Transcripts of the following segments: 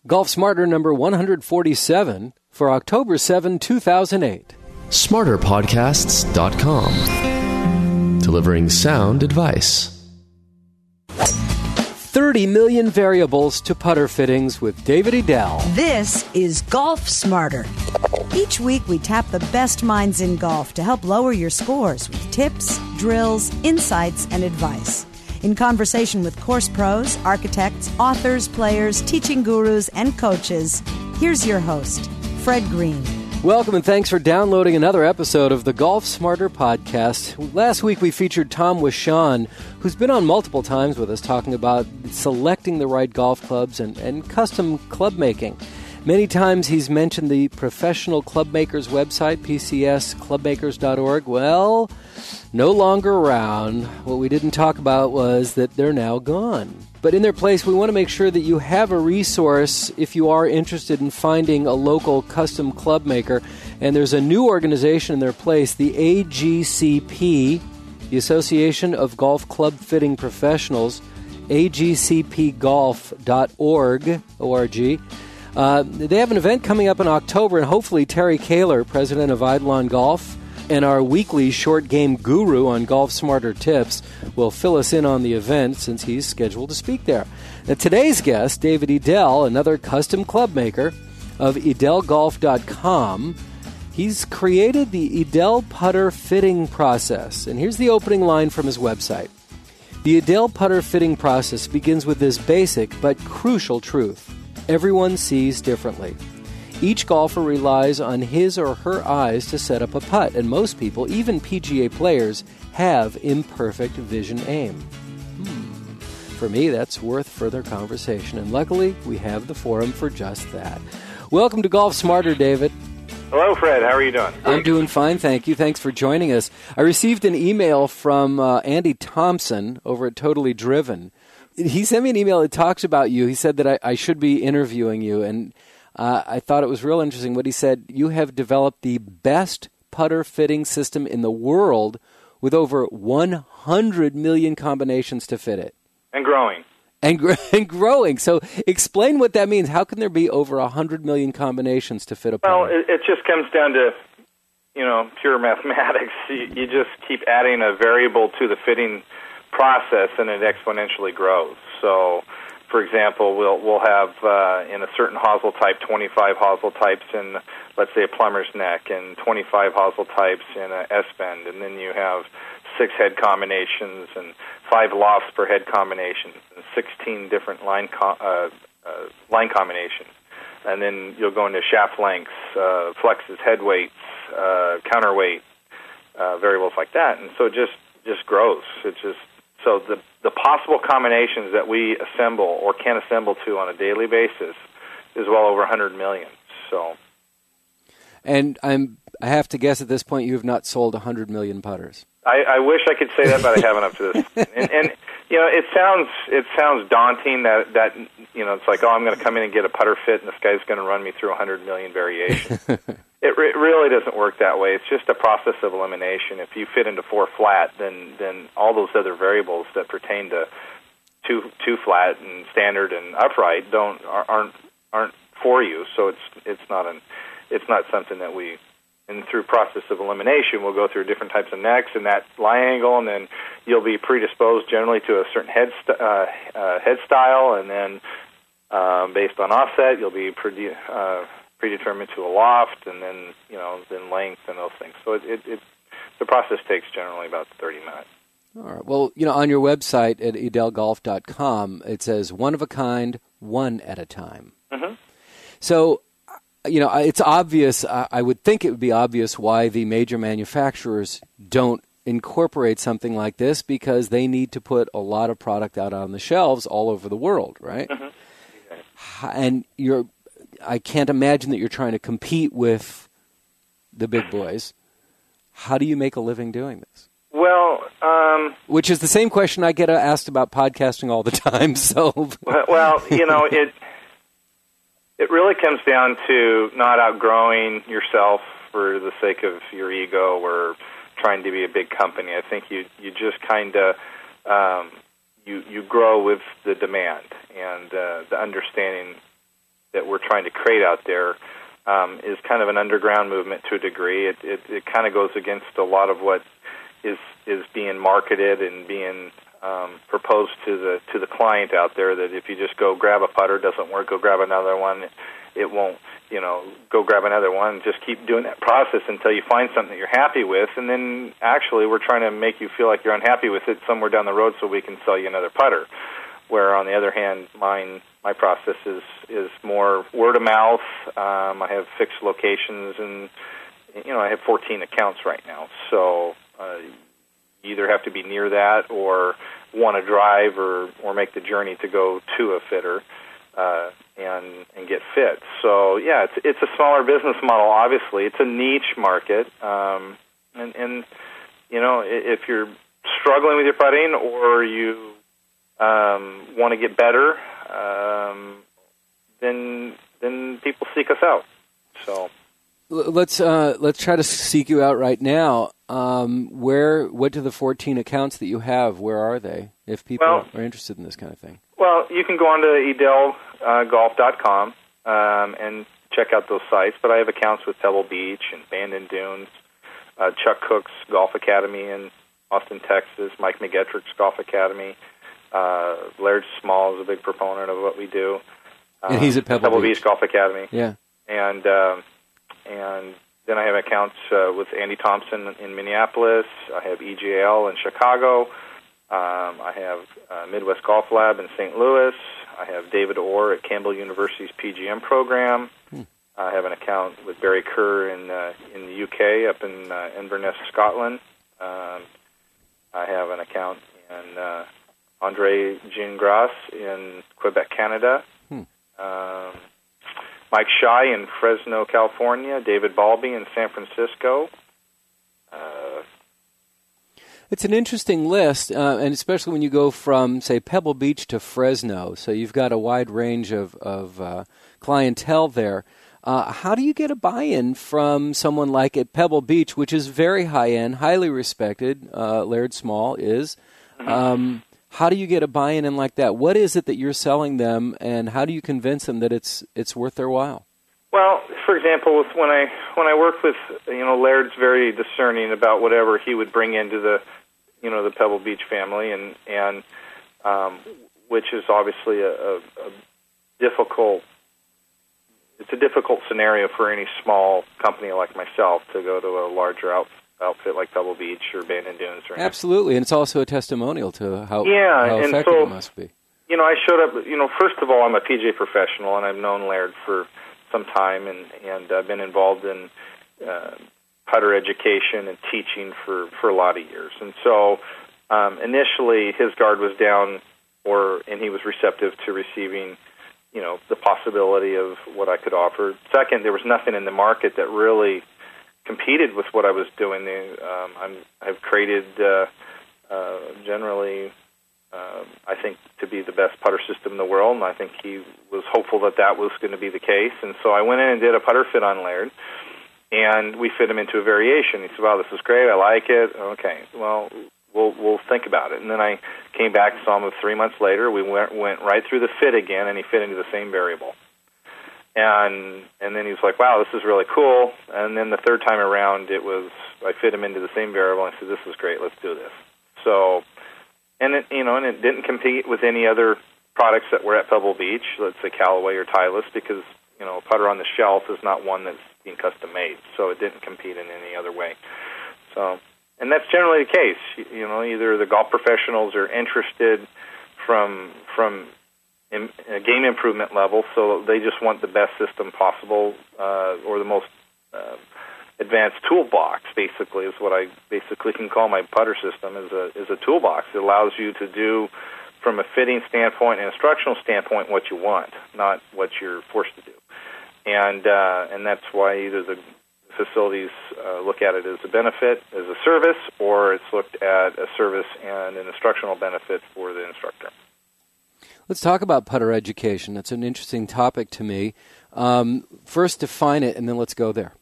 Golf Smarter number 147 for October 7, 2008. SmarterPodcasts.com. Delivering sound advice. 30 million variables to putter fittings with David Edel. This is Golf Smarter. Each week we tap the best minds in golf to help lower your scores with tips, drills, insights, and advice. In conversation with course pros, architects, authors, players, teaching gurus, and coaches, here's your host, Fred Green. Welcome and thanks for downloading another episode of the Golf Smarter podcast. Last week we featured Tom Wishon, who's been on multiple times with us talking about selecting the right golf clubs and custom club making. Many times he's mentioned the Professional Club Makers website, pcsclubmakers.org. Well, no longer around. What we didn't talk about was that they're now gone. But in their place, we want to make sure that you have a resource if you are interested in finding a local custom club maker. And there's a new organization in their place, the AGCP, the Association of Golf Club Fitting Professionals, agcpgolf.org, O-R-G. They have an event coming up in October, and hopefully Terry Kaler, president of Eidolon Golf, and our weekly short game guru on Golf Smarter Tips will fill us in on the event since he's scheduled to speak there. Now, today's guest, David Edel, another custom club maker of edelgolf.com, he's created the Edel putter fitting process. And here's the opening line from his website. The Edel putter fitting process begins with this basic but crucial truth. Everyone sees differently. Each golfer relies on his or her eyes to set up a putt, and most people, even PGA players, have imperfect vision aim. For me, that's worth further conversation, and luckily, we have the forum for just that. Welcome to Golf Smarter, David. Hello, Fred. How are you doing? I'm doing fine, thank you. Thanks for joining us. I received an email from Andy Thompson over at Totally Driven. He sent me an email that talks about you. He said that I should be interviewing you, and I thought it was real interesting what he said. You have developed the best putter fitting system in the world with over 100 million combinations to fit it. And growing. And growing. So explain what that means. How can there be over 100 million combinations to fit a putter? Well, it just comes down to, pure mathematics. You just keep adding a variable to the fitting process, and it exponentially grows. So, for example, we'll have in a certain hosel type 25 hosel types in, let's say, a plumber's neck, and 25 hosel types in a S-bend, and then you have 6 head combinations and 5 lofts per head combination, and 16 different line combinations, and then you'll go into shaft lengths, flexes, head weights, counterweight, variables like that, and so it just grows. So the possible combinations that we assemble or can assemble to on a daily basis is well over 100 million. So, and I have to guess at this point you have not sold 100 million putters. I wish I could say that, but I haven't up to this. And it sounds daunting that it's like, I'm going to come in and get a putter fit, and this guy's going to run me through 100 million variations. It really doesn't work that way. It's just a process of elimination. If you fit into 4 flat, then all those other variables that pertain to two flat and standard and upright aren't for you. So it's not something that we. And through process of elimination, we'll go through different types of necks and that lie angle, and then you'll be predisposed generally to a certain head style, and then based on offset, you'll be predetermined to a loft, and then then length and those things. So the process takes generally about 30 minutes. All right. Well, on your website at edelgolf.com, it says one of a kind, one at a time. Mm-hmm. So. It's obvious, I would think it would be obvious why the major manufacturers don't incorporate something like this, because they need to put a lot of product out on the shelves all over the world, right? Mm-hmm. And I can't imagine that you're trying to compete with the big boys. How do you make a living doing this? Well, which is the same question I get asked about podcasting all the time. So, well, it really comes down to not outgrowing yourself for the sake of your ego or trying to be a big company. I think you just kind of you grow with the demand and the understanding that we're trying to create out there is kind of an underground movement to a degree. It kind of goes against a lot of what is being marketed and being proposed to the client out there, that if you just go grab a putter, it doesn't work, go grab another one, it won't, go grab another one, just keep doing that process until you find something that you're happy with, and then actually we're trying to make you feel like you're unhappy with it somewhere down the road so we can sell you another putter. Where on the other hand, my process is more word of mouth. I have fixed locations, and I have 14 accounts right now, so you either have to be near that or want to drive or make the journey to go to a fitter and get fit. So yeah, it's a smaller business model. Obviously, it's a niche market, and if you're struggling with your putting or you want to get better, then people seek us out. So let's try to seek you out right now. What do the 14 accounts that you have? Where are they? If people are interested in this kind of thing. Well, you can go on to edelgolf.com and check out those sites. But I have accounts with Pebble Beach and Bandon Dunes, Chuck Cook's Golf Academy in Austin, Texas, Mike McGettrick's Golf Academy. Laird Small is a big proponent of what we do. And he's at Pebble Beach Golf Academy. Yeah. And then I have accounts with Andy Thompson in Minneapolis. I have EGL in Chicago. I have Midwest Golf Lab in St. Louis. I have David Orr at Campbell University's PGM program. I have an account with Barry Kerr in the UK up in Inverness, Scotland. I have an account in Andre Gingras in Quebec, Canada. Mike Shy in Fresno, California. David Balby in San Francisco. It's an interesting list, and especially when you go from, say, Pebble Beach to Fresno. So you've got a wide range of clientele there. How do you get a buy-in from someone like at Pebble Beach, which is very high-end, highly respected? Laird Small is. How do you get a buy-in like that? What is it that you're selling them, and how do you convince them that it's worth their while? Well, for example, when I work with, Laird's very discerning about whatever he would bring into the Pebble Beach family, and which is obviously a difficult. It's a difficult scenario for any small company like myself to go to a larger outfit like Pebble Beach or Bandon Dunes. Or Absolutely, and it's also a testimonial to how effective it must be. I showed up. First of all, I'm a PGA professional, and I've known Laird for some time, and I've been involved in putter education and teaching for a lot of years. And so initially his guard was down, and he was receptive to receiving, the possibility of what I could offer. Second, there was nothing in the market that really competed with what I was doing. I've created generally, I think, to be the best putter system in the world, and I think he was hopeful that was going to be the case. And so I went in and did a putter fit on Laird, and we fit him into a variation. He said, "Wow, this is great. I like it." Okay, well, we'll think about it. And then I came back, saw him 3 months later. We went right through the fit again, and he fit into the same variable. And then he was like, "Wow, this is really cool." And then the third time around, I fit him into the same variable, and I said, "This is great. Let's do this." So, and it didn't compete with any other products that were at Pebble Beach, let's say Callaway or Titleist, because a putter on the shelf is not one that's being custom made, so it didn't compete in any other way. So, and that's generally the case. Either the golf professionals are interested from a game improvement level, so they just want the best system possible, or the most advanced toolbox. Basically, is what I basically can call my putter system is a toolbox. It allows you to do, from a fitting standpoint and instructional standpoint, what you want, not what you're forced to do. And that's why either the facilities look at it as a benefit, as a service, or it's looked at a service and an instructional benefit for the instructor. Let's talk about putter education. That's an interesting topic to me. First, define it, and then let's go there.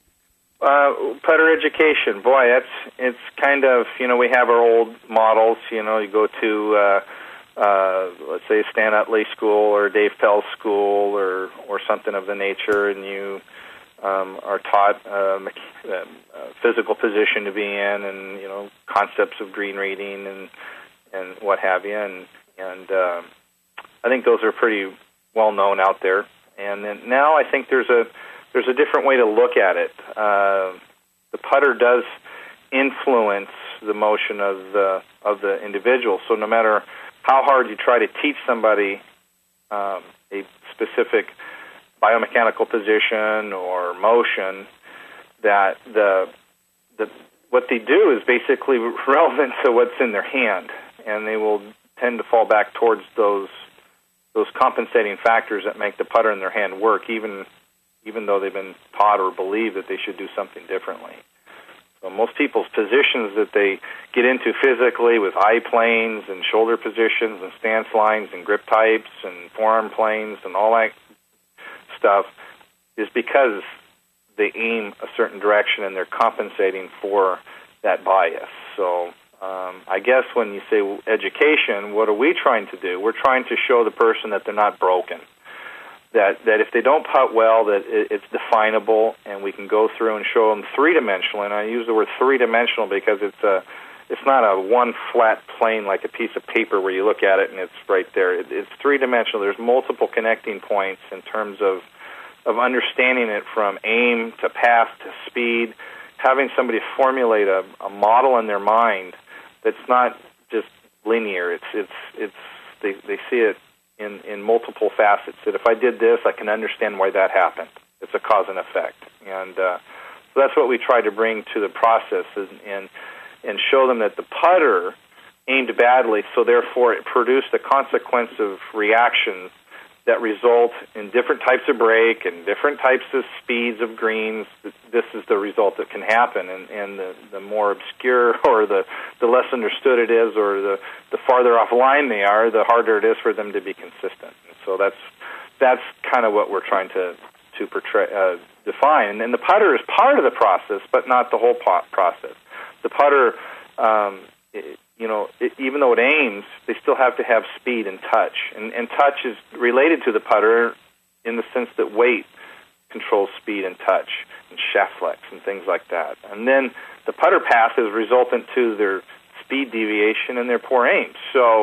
Putter education, boy, it's kind of, we have our old models. You go to let's say Stan Utley School or Dave Pell's School or something of the nature, and you are taught physical position to be in, and concepts of green reading and what have you, and I think those are pretty well known out there. And then now I think there's a different way to look at it. The putter does influence the motion of the individual. So no matter how hard you try to teach somebody a specific biomechanical position or motion, that what they do is basically relevant to what's in their hand, and they will tend to fall back towards those compensating factors that make the putter in their hand work, even though they've been taught or believe that they should do something differently. So most people's positions that they get into physically with eye planes and shoulder positions and stance lines and grip types and forearm planes and all that stuff is because they aim a certain direction and they're compensating for that bias. So I guess when you say education, what are we trying to do? We're trying to show the person that they're not broken, that if they don't putt well, that it's definable, and we can go through and show them three-dimensional. And I use the word three-dimensional because it's not a one flat plane like a piece of paper where you look at it and it's right there. It's three-dimensional. There's multiple connecting points in terms of understanding it, from aim to path to speed, having somebody formulate a model in their mind that's not just linear. They see it in multiple facets, that if I did this, I can understand why that happened. It's a cause and effect. And so that's what we try to bring to the process, and show them that the putter aimed badly, so therefore it produced a consequence of reactions that result in different types of break and different types of speeds of greens. This is the result that can happen, and the more obscure or the less understood it is, or the farther offline they are, the harder it is for them to be consistent. And so that's kind of what we're trying to portray, define. And the putter is part of the process, but not the whole process. The putter, even though it aims, they still have to have speed and touch. And touch is related to the putter in the sense that weight controls speed and touch and shaft flex and things like that. And then the putter path is resultant to their speed deviation and their poor aim. So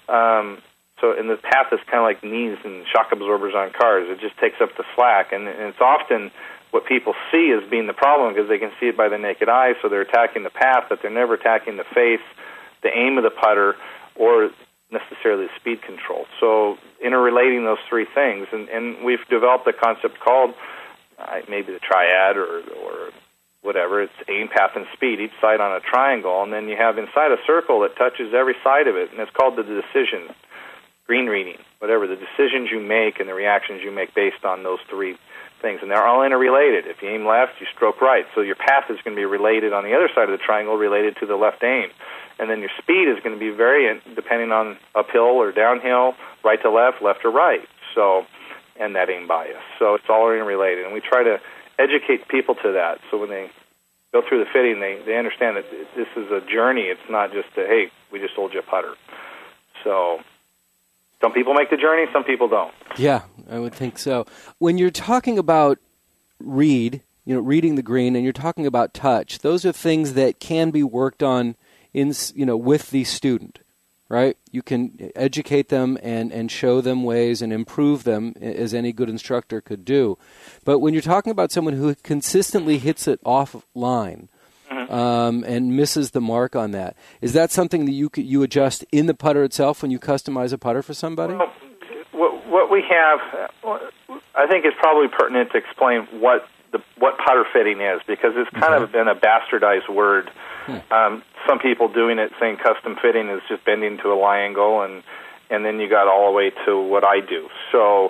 and the path is kind of like knees and shock absorbers on cars. It just takes up the slack. And it's often what people see as being the problem because they can see it by the naked eye, so they're attacking the path, but they're never attacking the face, the aim of the putter, or necessarily speed control. So interrelating those three things, and we've developed a concept called maybe the triad or whatever. It's aim, path, and speed, each side on a triangle, and then you have inside a circle that touches every side of it, and it's called the decision, green reading, whatever, the decisions you make and the reactions you make based on those three things, and they're all interrelated. If you aim left, you stroke right, so your path is going to be related on the other side of the triangle, related to the left aim. And then your speed is going to be variant depending on uphill or downhill, right to left to right. So, and that aim bias. So it's all interrelated, and we try to educate people to that. So when they go through the fitting, they understand that this is a journey. It's not just hey, we just sold you a putter. So some people make the journey, some people don't. Yeah, I would think so. When you're talking about reading the green, and you're talking about touch, those are things that can be worked on with the student, right? You can educate them and show them ways and improve them as any good instructor could do. But when you're talking about someone who consistently hits it offline and misses the mark on that, is that something that you adjust in the putter itself when you customize a putter for somebody? Well, what we have, I think it's probably pertinent to explain what putter fitting is, because it's kind of been a bastardized word. Some people doing it saying custom fitting is just bending to a lie angle, and then you got all the way to what I do. So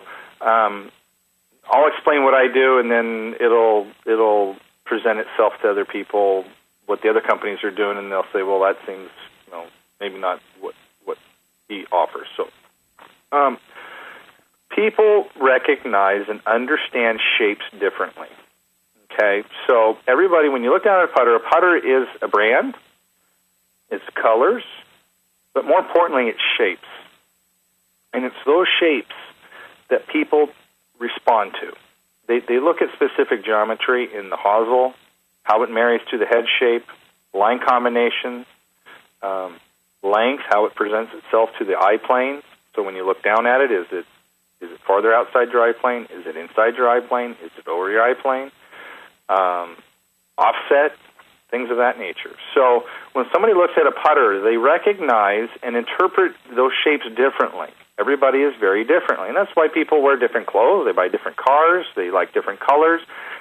I'll explain what I do, and then it'll present itself to other people, what the other companies are doing, and they'll say, well, that seems maybe not what he offers. So people recognize and understand shapes differently. Okay, so everybody, when you look down at a putter is a brand, it's colors, but more importantly, it's shapes. And it's those shapes that people respond to. They look at specific geometry in the hosel, how it marries to the head shape, line combinations, length, how it presents itself to the eye plane. So when you look down at it, is it farther outside your eye plane? Is it inside your eye plane? Is it over your eye plane? Offset, things of that nature. So when somebody looks at a putter, they recognize and interpret those shapes differently. Everybody is very differently, and that's why people wear different clothes. They buy different cars. They like different colors.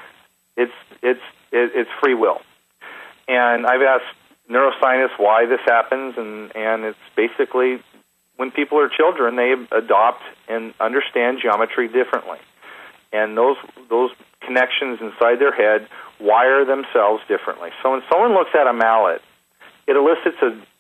It's free will. And I've asked neuroscientists why this happens, and it's basically when people are children, they adopt and understand geometry differently. And those connections inside their head wire themselves differently. So when someone looks at a mallet, it elicits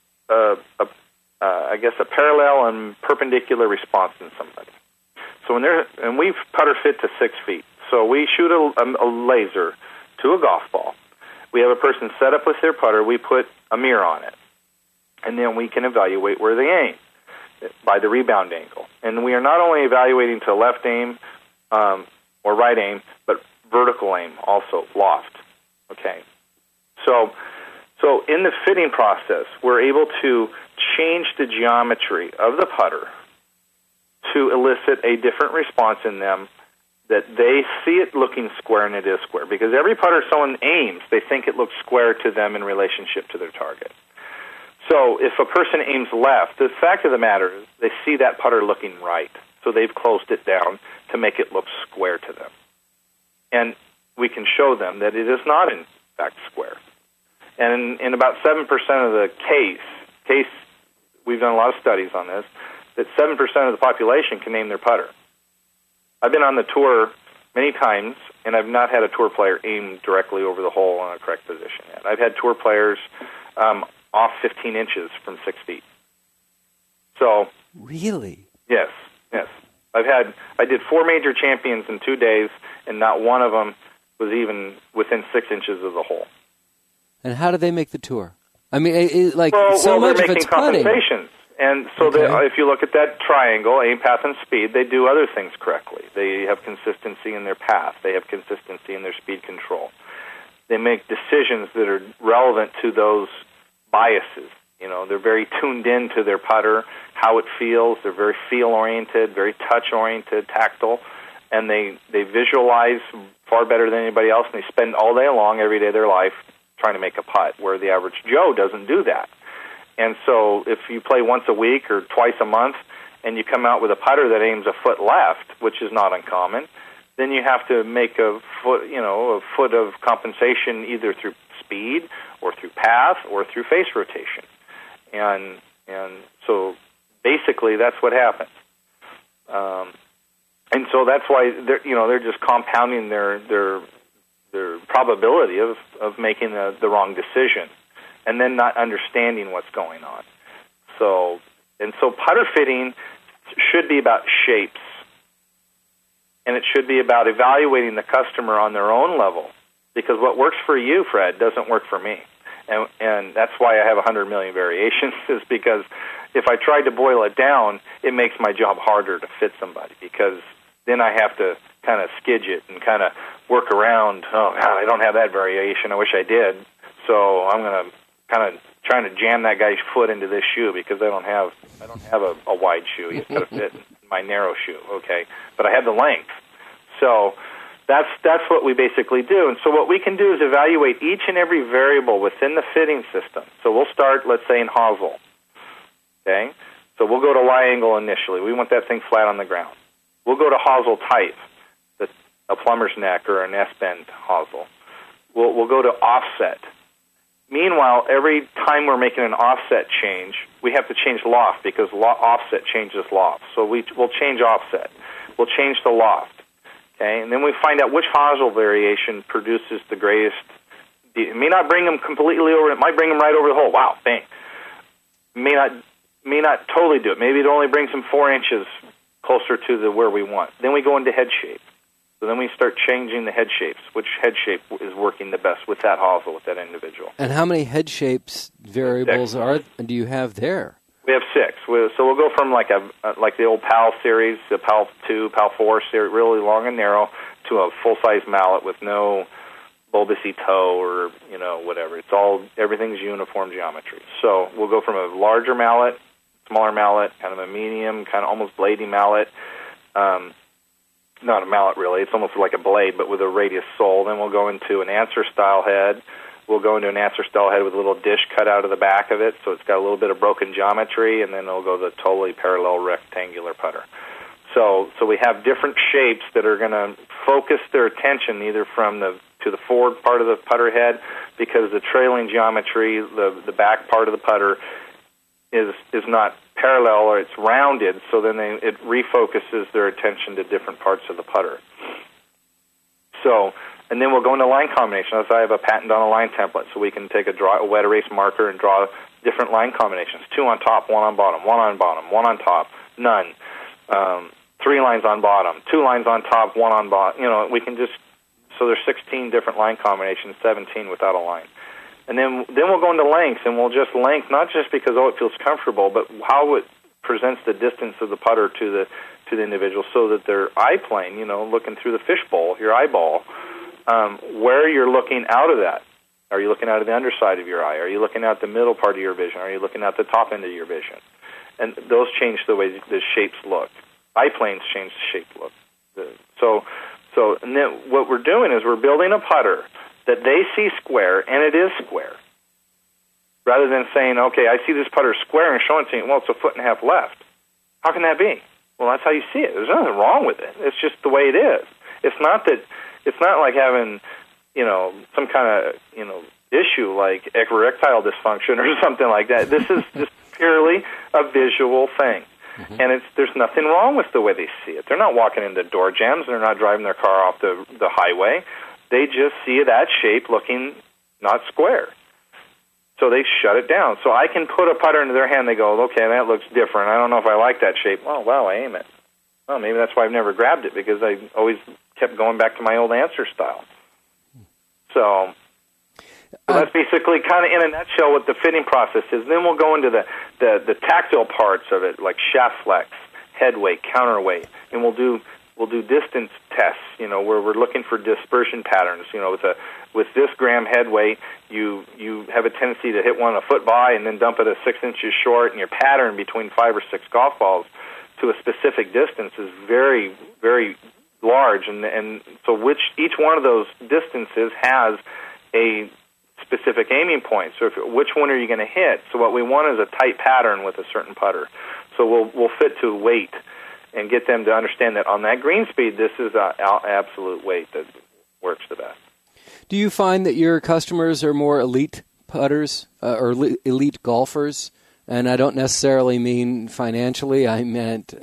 a parallel and perpendicular response in somebody. So and we putter fit to 6 feet. So we shoot a laser to a golf ball. We have a person set up with their putter. We put a mirror on it, and then we can evaluate where they aim by the rebound angle. And we are not only evaluating to left aim or right aim, but vertical aim also, loft. Okay. So in the fitting process, we're able to change the geometry of the putter to elicit a different response in them, that they see it looking square and it is square. Because every putter someone aims, they think it looks square to them in relationship to their target. So if a person aims left, the fact of the matter is they see that putter looking right. So they've closed it down to make it look square to them. And we can show them that it is not, in fact, square. And in about 7% of the case, we've done a lot of studies on this, that 7% of the population can name their putter. I've been on the tour many times, and I've not had a tour player aim directly over the hole on a correct position yet. I've had tour players off 15 inches from 6 feet. So really? Yes. I did 4 major champions in 2 days, and not one of them was even within 6 inches of the hole. And how do they make the tour? I mean, so much they're of it's making putting. compensations. And so if you look at that triangle, aim, path, and speed, they do other things correctly. They have consistency in their path. They have consistency in their speed control. They make decisions that are relevant to those biases. You know, they're very tuned in to their putter, how it feels. They're very feel-oriented, very touch-oriented, tactile, and they visualize far better than anybody else, and they spend all day long, every day of their life, trying to make a putt, where the average Joe doesn't do that. And so if you play once a week or twice a month and you come out with a putter that aims a foot left, which is not uncommon, then you have to make a foot of compensation either through speed or through path or through face rotation. And so basically that's what happens. And so that's why they're just compounding their probability of making the wrong decision, and then not understanding what's going on. So putter fitting should be about shapes, and it should be about evaluating the customer on their own level, because what works for you, Fred, doesn't work for me. And that's why I have 100 million variations, is because if I tried to boil it down, it makes my job harder to fit somebody, because then I have to kind of skidget and kind of work around, oh, God, I don't have that variation. I wish I did. So I'm going to kind of trying to jam that guy's foot into this shoe because I don't have a wide shoe. He's got to fit in my narrow shoe, okay? But I have the length. So that's what we basically do. And so what we can do is evaluate each and every variable within the fitting system. So we'll start, let's say, in hosel, okay? So we'll go to lie angle initially. We want that thing flat on the ground. We'll go to hosel type, a plumber's neck or an S-bend hosel. We'll go to offset. Meanwhile, every time we're making an offset change, we have to change loft because offset changes loft. So we'll change offset. We'll change the loft. Okay, and then we find out which hosel variation produces the greatest. It may not bring them completely over. It might bring them right over the hole. Wow, bang. May not totally do it. Maybe it only brings them 4 inches closer to where we want. Then we go into head shape. So then we start changing the head shapes. Which head shape is working the best with that hosel, with that individual? And how many head shapes variables do you have there? We have 6. So we'll go from like the old PAL series, the PAL 2, PAL 4 series, really long and narrow, to a full-size mallet with no bulbousy toe or, whatever. Everything's uniform geometry. So we'll go from a larger mallet, smaller mallet, kind of a medium, kind of almost bladey mallet. Not a mallet, really. It's almost like a blade, but with a radius sole. Then we'll go into an answer-style head. We'll go into an answer-style head with a little dish cut out of the back of it, so it's got a little bit of broken geometry, and then it'll go the totally parallel rectangular putter. So we have different shapes that are going to focus their attention either to the forward part of the putter head, because the trailing geometry, the back part of the putter, is not parallel, or it's rounded, so then it refocuses their attention to different parts of the putter. And then we'll go into line combinations. I have a patent on a line template, so we can take a wet erase marker and draw different line combinations. 2 on top, 1 on bottom, 1 on bottom, 1 on top, none. 3 lines on bottom, 2 lines on top, 1 on bottom. We can just, so there's 16 different line combinations, 17 without a line. And then we'll go into length, and we'll just length, not just because, it feels comfortable, but how it presents the distance of the putter to the individual, so that their eye plane, looking through the fishbowl, your eyeball, where you're looking out of that. Are you looking out of the underside of your eye? Are you looking out the middle part of your vision? Are you looking out the top end of your vision? And those change the way the shapes look. Eye planes change the shape look. And then what we're doing is we're building a putter that they see square, and it is square. Rather than saying, okay, I see this putter square and showing it to you, well, it's a 1.5 feet left. How can that be? Well, that's how you see it. There's nothing wrong with it. It's just the way it is. It's not like having, some kind of, issue like erectile dysfunction or something like that. This is just purely a visual thing. Mm-hmm. And there's nothing wrong with the way they see it. They're not walking into door jams. They're not driving their car off the highway. They just see that shape looking not square. So they shut it down. So I can put a putter into their hand. They go, okay, that looks different. I don't know if I like that shape. Oh, wow, I aim it. Well, maybe that's why I've never grabbed it, because I always kept going back to my old answer style. So that's basically kind of in a nutshell what the fitting process is. Then we'll go into the tactile parts of it, like shaft flex, head weight, counterweight, and we'll do distance tests, where we're looking for dispersion patterns. With this gram head weight, you have a tendency to hit one a foot by and then dump it 6 inches short, and your pattern between 5 or 6 golf balls to a specific distance is very, very large, and so each one of those distances has a specific aiming point. So which one are you going to hit? So what we want is a tight pattern with a certain putter. So we'll fit to weight and get them to understand that on that green speed, this is an absolute weight that works the best. Do you find that your customers are more elite putters or elite golfers? And I don't necessarily mean financially. I meant,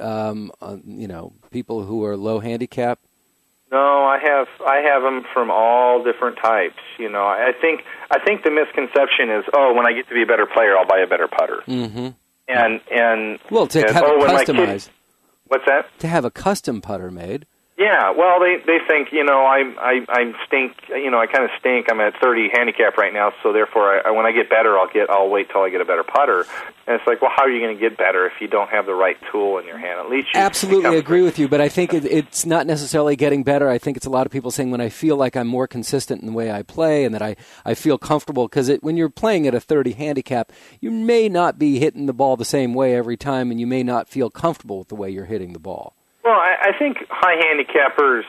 people who are low handicap. No, I have them from all different types. I think the misconception is, when I get to be a better player, I'll buy a better putter. Mm-hmm. And to have it customized. What's that? To have a custom putter made. Yeah, well, they think, I stink, I kind of stink. I'm at 30 handicap right now, so therefore, when I get better, I'll wait till I get a better putter. And it's like, well, how are you going to get better if you don't have the right tool in your hand? At least you absolutely agree with you, but I think it's not necessarily getting better. I think it's a lot of people saying when I feel like I'm more consistent in the way I play and that I feel comfortable, because when you're playing at a 30 handicap, you may not be hitting the ball the same way every time, and you may not feel comfortable with the way you're hitting the ball. Well, I think high handicappers,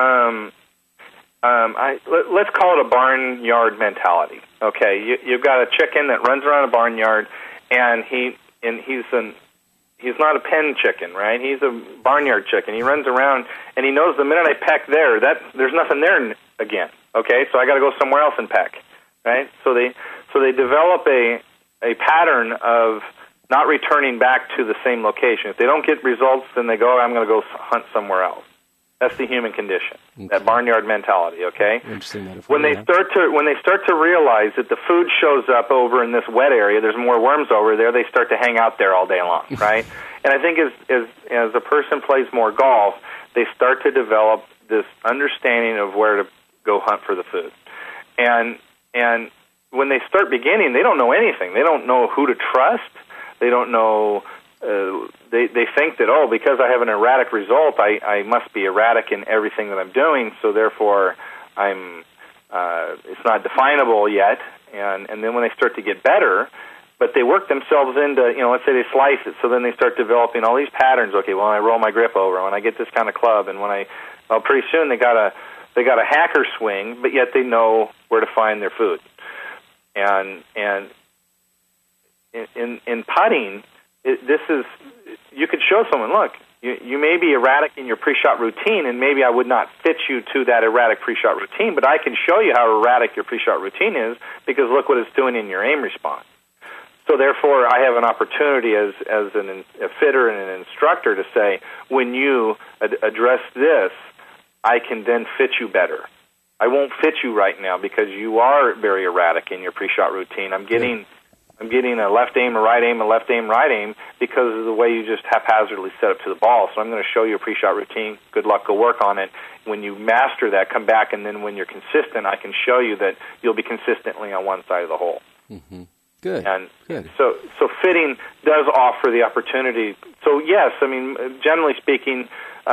let's call it a barnyard mentality. Okay, you've got a chicken that runs around a barnyard, and he's not a pen chicken, right? He's a barnyard chicken. He runs around, and he knows the minute I peck there's nothing there again. Okay, so I got to go somewhere else and peck, right? So they develop a pattern of not returning back to the same location. If they don't get results, then they go, I'm going to go hunt somewhere else. That's the human condition, that barnyard mentality, okay? Interesting metaphor. When they start to realize that the food shows up over in this wet area, there's more worms over there, they start to hang out there all day long, right? And I think as a person plays more golf, they start to develop this understanding of where to go hunt for the food. And when they start beginning, they don't know anything. They don't know who to trust. They don't know. They think that, because I have an erratic result, I must be erratic in everything that I'm doing. So therefore, it's not definable yet. And then when they start to get better, but they work themselves into, let's say they slice it, so then they start developing all these patterns. Okay, well, I roll my grip over when I get this kind of club, and pretty soon they got a hacker swing, but yet they know where to find their food. And in putting, you could show someone, look, you may be erratic in your pre-shot routine, and maybe I would not fit you to that erratic pre-shot routine, but I can show you how erratic your pre-shot routine is, because look what it's doing in your aim response. So therefore, I have an opportunity as a fitter and an instructor to say, when you address this, I can then fit you better. I won't fit you right now because you are very erratic in your pre-shot routine. I'm getting a left aim, a right aim, a left aim, right aim because of the way you just haphazardly set up to the ball. So I'm going to show you a pre-shot routine. Good luck, go work on it. When you master that, come back, and then when you're consistent, I can show you that you'll be consistently on one side of the hole. Mm-hmm. Good. And Good. So fitting does offer the opportunity. So yes, I mean, generally speaking,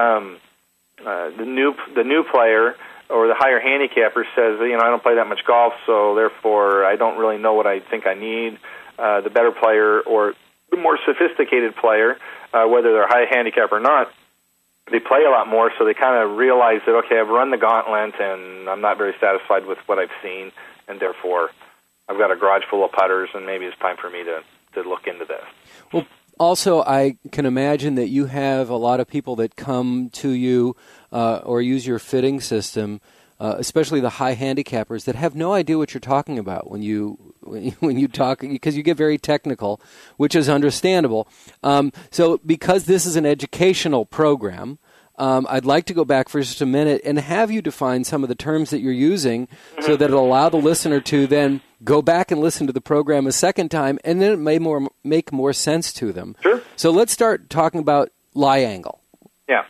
the new player or the higher handicapper says, I don't play that much golf, so therefore I don't really know what I think I need. The better player or the more sophisticated player, whether they're high handicap or not, they play a lot more, so they kind of realize that, okay, I've run the gauntlet and I'm not very satisfied with what I've seen, and therefore I've got a garage full of putters, and maybe it's time for me to look into this. Well, also, I can imagine that you have a lot of people that come to you or use your fitting system, especially the high handicappers, that have no idea what you're talking about when you talk, because you get very technical, which is understandable. So because this is an educational program, I'd like to go back for just a minute and have you define some of the terms that you're using so that it'll allow the listener to then go back and listen to the program a second time, and then it may make more sense to them. Sure. So let's start talking about lie angle. Yeah.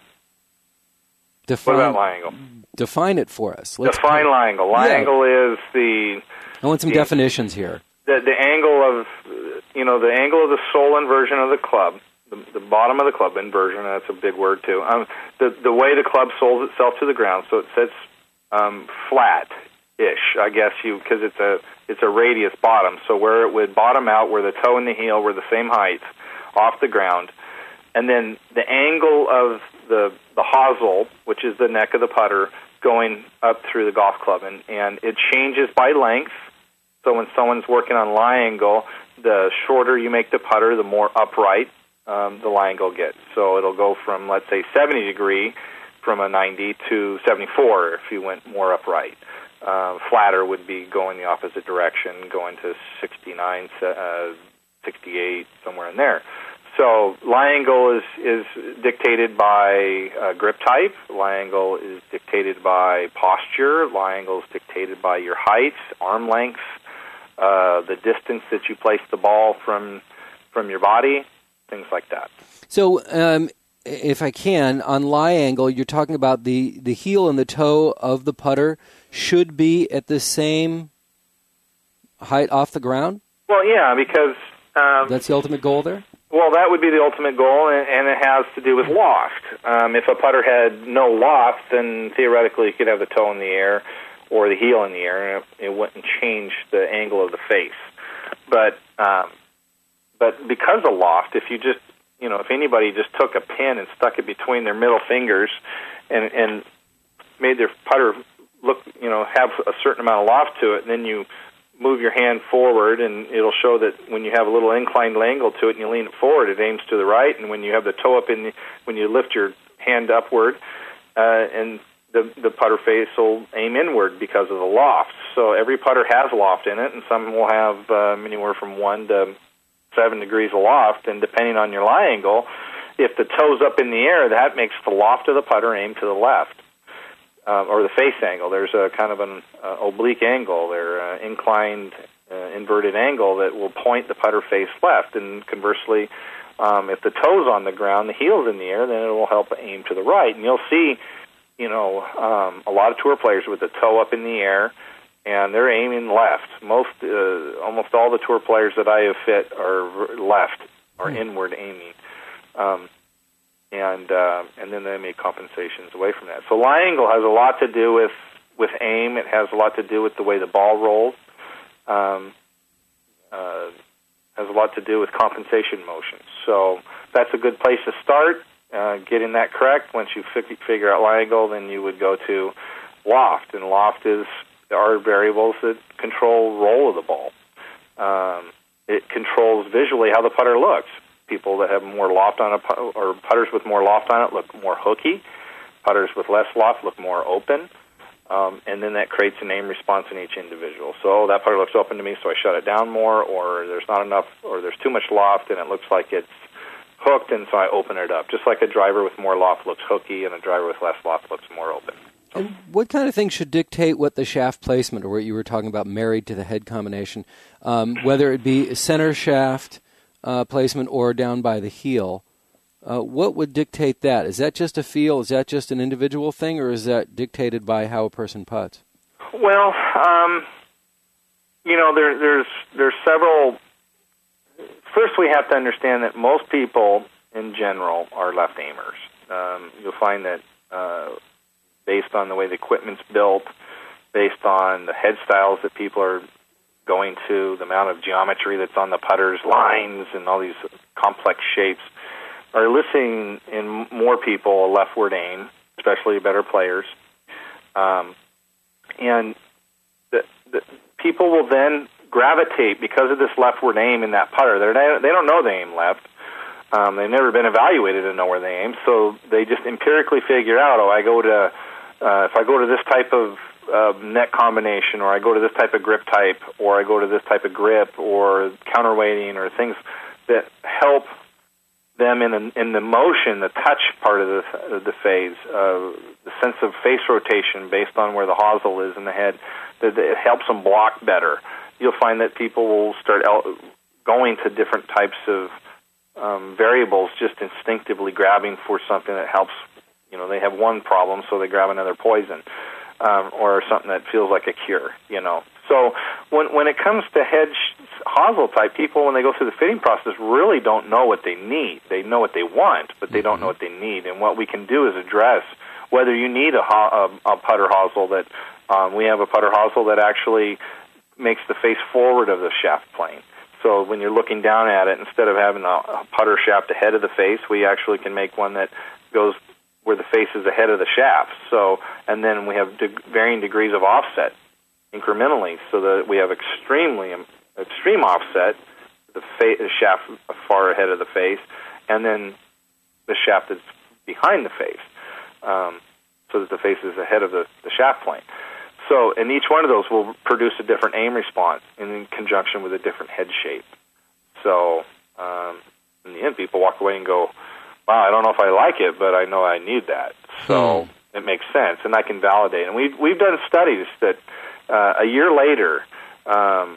What about lie angle? Define it for us. Define lie angle. Lie angle is I want some definitions here. The angle of the angle of the sole inversion of the club. The bottom of the club inversion, that's a big word too. The way the club soles itself to the ground, so it sits flat-ish, I guess, because it's a radius bottom. So where it would bottom out, where the toe and the heel were the same height off the ground, and then the angle of the hosel, which is the neck of the putter, going up through the golf club, and it changes by length. So when someone's working on lie angle, the shorter you make the putter, the more upright the lie angle gets. So it'll go from, let's say, 70 degree from a 90 to 74 if you went more upright. Flatter would be going the opposite direction, going to 69, 68, somewhere in there. So lie angle is dictated by grip type. Lie angle is dictated by posture. Lie angle is dictated by your height, arm length, the distance that you place the ball from your body, things like that. So if I can, on lie angle, you're talking about the heel and the toe of the putter should be at the same height off the ground? Well, yeah, because that's the ultimate goal there? Well, that would be the ultimate goal, and it has to do with loft. If a putter had no loft, then theoretically you could have the toe in the air or the heel in the air, and it wouldn't change the angle of the face. But because of loft, if you just, if anybody just took a pin and stuck it between their middle fingers and made their putter look, have a certain amount of loft to it, and then you move your hand forward, and it'll show that when you have a little inclined angle to it and you lean it forward, it aims to the right, and when you have the toe up when you lift your hand upward, and the putter face will aim inward because of the loft. So every putter has loft in it, and some will have anywhere from 1 to 7 degrees of loft, and depending on your lie angle, if the toe's up in the air, that makes the loft of the putter aim to the left. Or the face angle. There's a kind of an oblique angle. There's inclined, inverted angle that will point the putter face left. And conversely, if the toe's on the ground, the heel's in the air, then it will help aim to the right. And you'll see, a lot of tour players with the toe up in the air, and they're aiming left. Almost all the tour players that I have fit are left or inward aiming. And then they make compensations away from that. So lie angle has a lot to do with aim. It has a lot to do with the way the ball rolls. Has a lot to do with compensation motions. So that's a good place to start, getting that correct. Once you figure out lie angle, then you would go to loft. And loft are variables that control roll of the ball. It controls visually how the putter looks. People that have more loft on or putters with more loft on it look more hooky. Putters with less loft look more open. And then that creates an aim response in each individual. So that putter looks open to me, so I shut it down more, or there's not enough, or there's too much loft, and it looks like it's hooked, and so I open it up. Just like a driver with more loft looks hooky, and a driver with less loft looks more open. And what kind of things should dictate what the shaft placement, or what you were talking about, married to the head combination, whether it be center shaft placement or down by the heel? What would dictate that? Is that just a feel? Is that just an individual thing, or is that dictated by how a person putts? Well, there's several. First, we have to understand that most people, in general, are left aimers. You'll find that based on the way the equipment's built, based on the head styles that people are going to, the amount of geometry that's on the putter's lines and all these complex shapes, are eliciting in more people a leftward aim, especially better players. And the people will then gravitate, because of this leftward aim in that putter. They don't know they aim left. They've never been evaluated to know where they aim, so they just empirically figure out, if I go to this type of net combination, or I go to this type of grip type, or I go to this type of grip, or counterweighting, or things that help them in the motion, the touch part of the phase, the sense of face rotation based on where the hosel is in the head, that it helps them block better. You'll find that people will start going to different types of variables, just instinctively grabbing for something that helps. They have one problem, so they grab another poison, or something that feels like a cure. So when it comes to head hosel type, people, when they go through the fitting process, really don't know what they need. They know what they want, but they don't know what they need. And what we can do is address whether you need a putter hosel. That we have a putter hosel that actually makes the face forward of the shaft plane. So when you're looking down at it, instead of having a putter shaft ahead of the face, we actually can make one that goes where the face is ahead of the shaft. So, and then we have varying degrees of offset incrementally, so that we have extreme offset, the shaft far ahead of the face, and then the shaft that's behind the face, so that the face is ahead of the shaft plane. So, and each one of those will produce a different aim response in conjunction with a different head shape. So, in the end, people walk away and go, wow, I don't know if I like it, but I know I need that. So it makes sense, and I can validate. And we've done studies that a year later, 57%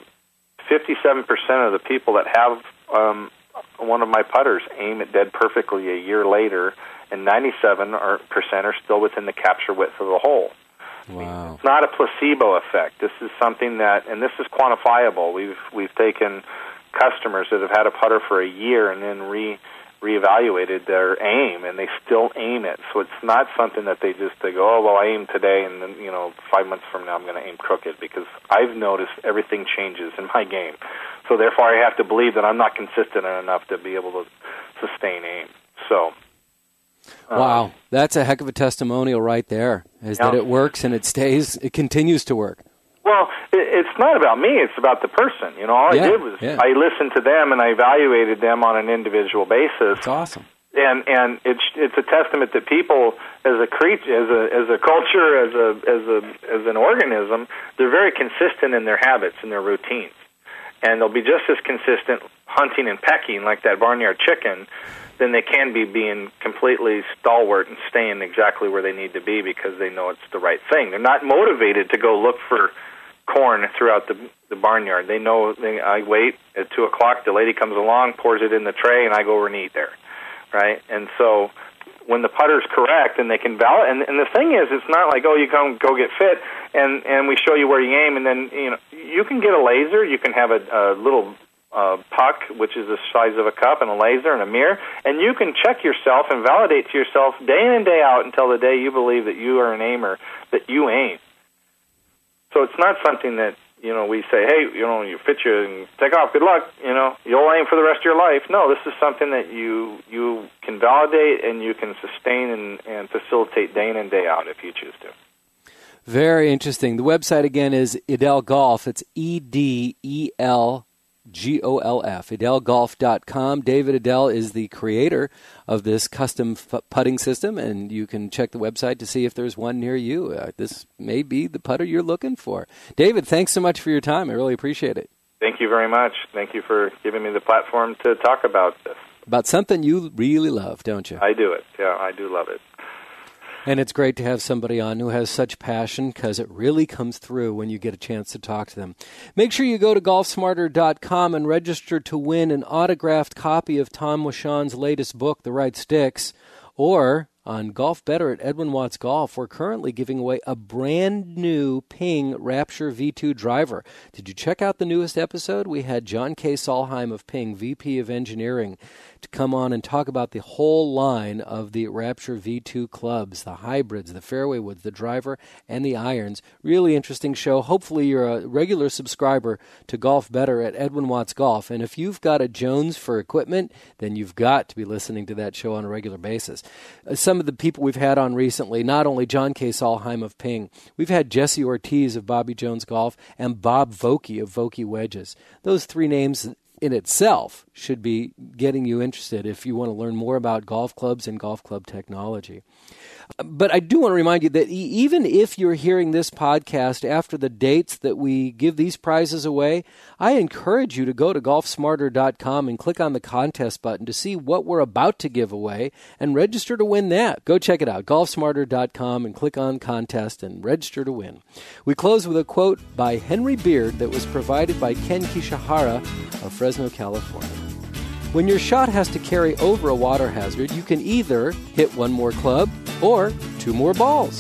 of the people that have one of my putters aim it dead perfectly a year later, and 97% are still within the capture width of the hole. Wow. It's not a placebo effect. This is something that, and this is quantifiable. We've taken customers that have had a putter for a year and then reevaluated their aim, and they still aim it. So it's not something that they go, oh, well, I aim today, and then 5 months from now I'm going to aim crooked, because I've noticed everything changes in my game. So therefore I have to believe that I'm not consistent enough to be able to sustain aim. So wow, that's a heck of a testimonial right there, that it works and it continues to work. Well, it's not about me, it's about the person. All I did was I listened to them and I evaluated them on an individual basis. That's awesome. And it's a testament that people, as a creature, as a culture, as an organism, they're very consistent in their habits and their routines. And they'll be just as consistent hunting and pecking like that barnyard chicken than they can be being completely stalwart and staying exactly where they need to be because they know it's the right thing. They're not motivated to go look for corn throughout the barnyard. They know I wait at 2 o'clock, the lady comes along, pours it in the tray, and I go over and eat there, right? And so when the putter's correct and they can validate, and the thing is, it's not like, oh, you go get fit and we show you where you aim, and then you can get a laser, you can have a little puck, which is the size of a cup, and a laser and a mirror, and you can check yourself and validate to yourself day in and day out until the day you believe that you are an aimer, that you aim. So it's not something that, we say, hey, you fit you and take off, good luck, you'll aim for the rest of your life. No, this is something that you can validate and you can sustain and facilitate day in and day out if you choose to. Very interesting. The website again is Edel Golf. It's EDELGOLF, edelgolf.com. David Edel is the creator of this custom putting system, and you can check the website to see if there's one near you. This may be the putter you're looking for. David, thanks so much for your time. I really appreciate it. Thank you very much. Thank you for giving me the platform to talk about this. About something you really love, don't you? I do it. Yeah, I do love it. And it's great to have somebody on who has such passion, because it really comes through when you get a chance to talk to them. Make sure you go to golfsmarter.com and register to win an autographed copy of Tom Washon's latest book, The Right Sticks, or on Golf Better at Edwin Watts Golf, we're currently giving away a brand new Ping Rapture V2 driver. Did you check out the newest episode? We had John K. Solheim of Ping, VP of Engineering, to come on and talk about the whole line of the Rapture V2 clubs, the hybrids, the fairway woods, the driver, and the irons. Really interesting show. Hopefully you're a regular subscriber to Golf Better at Edwin Watts Golf. And if you've got a Jones for equipment, then you've got to be listening to that show on a regular basis. Some of the people we've had on recently, not only John K. Solheim of Ping, we've had Jesse Ortiz of Bobby Jones Golf and Bob Vokey of Vokey Wedges. Those three names in itself should be getting you interested if you want to learn more about golf clubs and golf club technology. But I do want to remind you that even if you're hearing this podcast after the dates that we give these prizes away, I encourage you to go to golfsmarter.com and click on the contest button to see what we're about to give away and register to win that. Go check it out, golfsmarter.com, and click on contest and register to win. We close with a quote by Henry Beard that was provided by Ken Kishihara of Fresno, California. When your shot has to carry over a water hazard, you can either hit one more club or two more balls.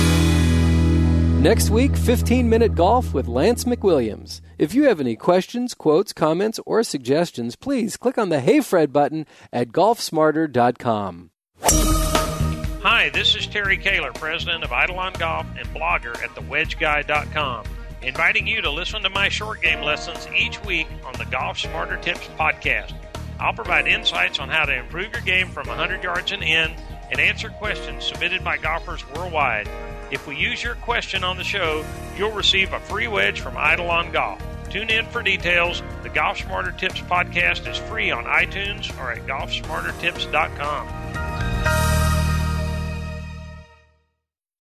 Next week, 15-minute golf with Lance McWilliams. If you have any questions, quotes, comments, or suggestions, please click on the Hey Fred button at golfsmarter.com. Hi, this is Terry Kaler, president of Eidolon Golf and blogger at thewedgeguy.com, inviting you to listen to my short game lessons each week on the Golf Smarter Tips podcast. I'll provide insights on how to improve your game from 100 yards and in, and answer questions submitted by golfers worldwide. If we use your question on the show, you'll receive a free wedge from Eidolon Golf. Tune in for details. The Golf Smarter Tips podcast is free on iTunes or at golfsmartertips.com.